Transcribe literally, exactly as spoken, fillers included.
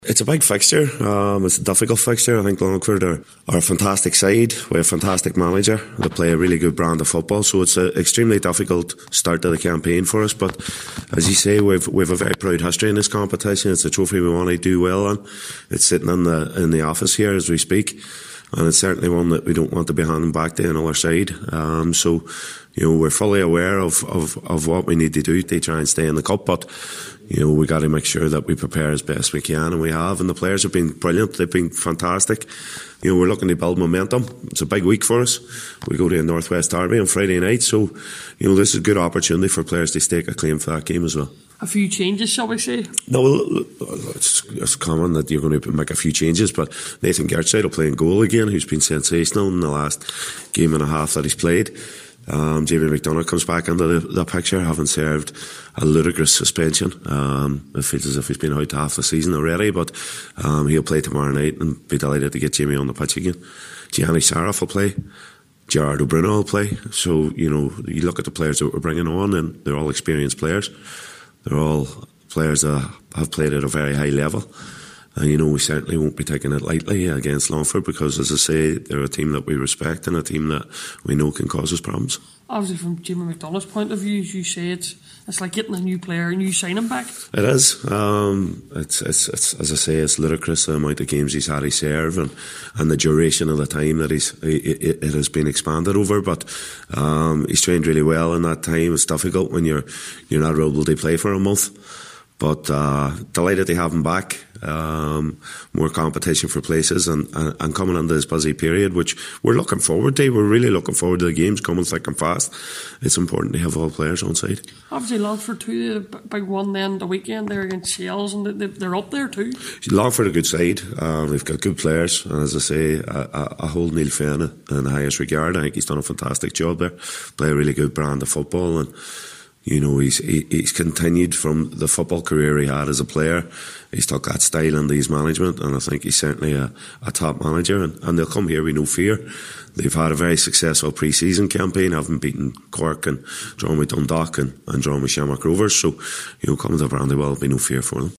It's a big fixture. Um, it's a difficult fixture. I think Longford are, are a fantastic side with a fantastic manager. They play a really good brand of football, so it's an extremely difficult start to the campaign for us. But as you say, we've we've a very proud history in this competition. It's a trophy we want to do well on. It's sitting in the in the office here as we speak, and it's certainly one that we don't want to be handing back to another side. Um, so, you know, we're fully aware of, of, of what we need to do to try and stay in the cup, but you know, we got to make sure that we prepare as best we can, and we have, and the players have been brilliant. They've been fantastic. You know, we're looking to build momentum. It's a big week for us. We go to a Northwest Derby on Friday night, so you know, this is a good opportunity for players to stake a claim for that game as well. A few changes, shall we say? No, well, it's, it's common that you're going to make a few changes, but Nathan Gertside will play in goal again, who's been sensational in the last game and a half that he's played. Um, Jamie McDonough comes back into the, the picture, having served a ludicrous suspension. Um, it feels as if he's been out half the season already, but um, he'll play tomorrow night, and be delighted to get Jamie on the pitch again. Gianni Saraf will play. Gerardo Bruno will play. So, you know, you look at the players that we're bringing on, and they're all experienced players. They're all players that have played at a very high level. And, you know, we certainly won't be taking it lightly against Longford, because, as I say, they're a team that we respect and a team that we know can cause us problems. Obviously, from Jamie McDonough's point of view, as you say, it's it's like getting a new player, a new signing back. It is. Um, it's, it's, it's, as I say, it's ludicrous the amount of games he's had to serve, and, and the duration of the time that he's it, it, it has been expanded over. But um, he's trained really well in that time. It's difficult when you're you're not able to play for a month. But uh, delighted to have him back. Um, more competition for places, and, and, and coming into this busy period, which we're looking forward to. We're really looking forward to the games coming thick and fast. It's important to have all players on side. Obviously, Longford too, the big one then the weekend there against Shells, and they're up there too. Longford a good side. Um, they've got good players, and as I say, I, I, I hold Neil Fenn in the highest regard. I think he's done a fantastic job there. Play a really good brand of football, and you know, he's he, he's continued from the football career he had as a player. He's took that style into his management, and I think he's certainly a, a top manager, and, and they'll come here with no fear. They've had a very successful pre-season campaign, having beaten Cork and drawn with Dundalk and, and drawn with Shamrock Rovers, so, you know, coming to Brandywell will be no fear for them.